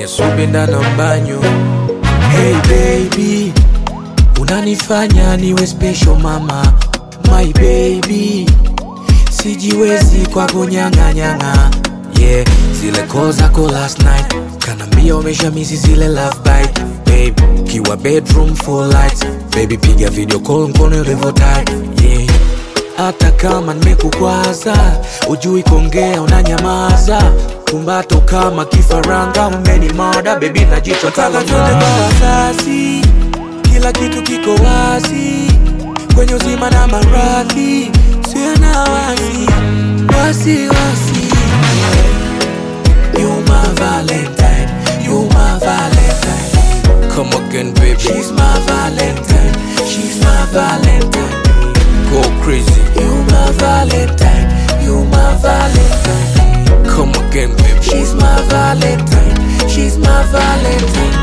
kwenye subinda na mbanyo. Hey baby, unanifanya niwe special mama. My baby, sijiwezi kwako nyanga nyanga. Yeah, zile calls zako last night kanambia umeshamisi zile love bite. Babe, kiwa bedroom full lights. Baby piga video call mkono ulivyo tight. Yeah, hata kama nimekukwaza ujui kuongea unanyamaza. Kumbato kama kifaranga umenimada. Baby na jicho kala twende kwa wazazi. Kila kitu kiko wazi kwenye uzima na maradhi. Sina wasi You my Valentine, you my Valentine. Come again baby. She's my Valentine, she's my Valentine. Go crazy. You my Valentine, you my Valentine. Come again baby. She's my Valentine, she's my Valentine.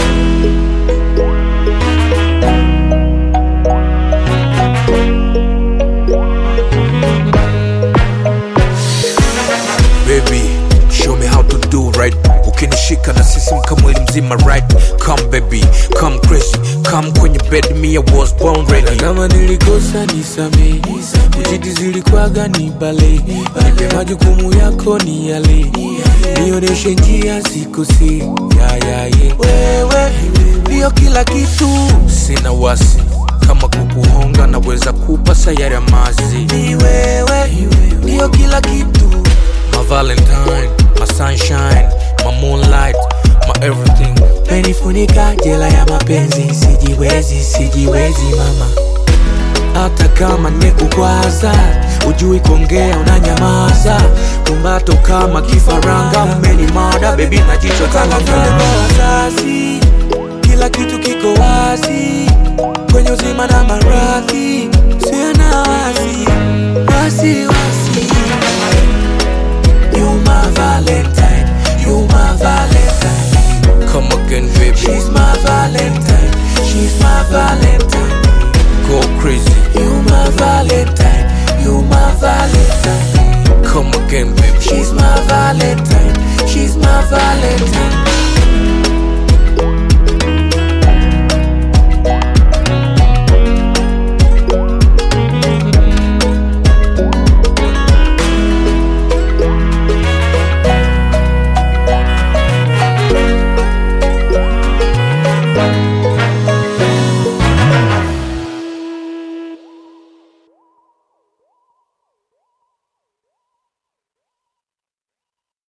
Baby, show me how to do right. Ukinishika na sisi mkamwili mzima right. Come baby, come crazy, come kwenye bed, me I was born ready. Kama nilikosa nisamehe, kujiti zilikuwaga ni ballet. Nipe majukumu yako ni yale, nioneshe njia sikosei. Wewe ndio kila kitu, sina wasi. Kama kukuhonga naweza kupa sayari ya mazi. Ni wewe ndio kila kitu. My Valentine, my sunshine, my moonlight, my everything. Menifunika jela ya mapenzi. Sijiwezi mama. Hata kama nimekukwaza ujui kuongea unanyamaza. Kumbato kama kifaranga umenimada. Baby na jicho kala twende kwa wazazi. Kila kitu kiko wazi kwenye uzima na maradhi. Sina wasi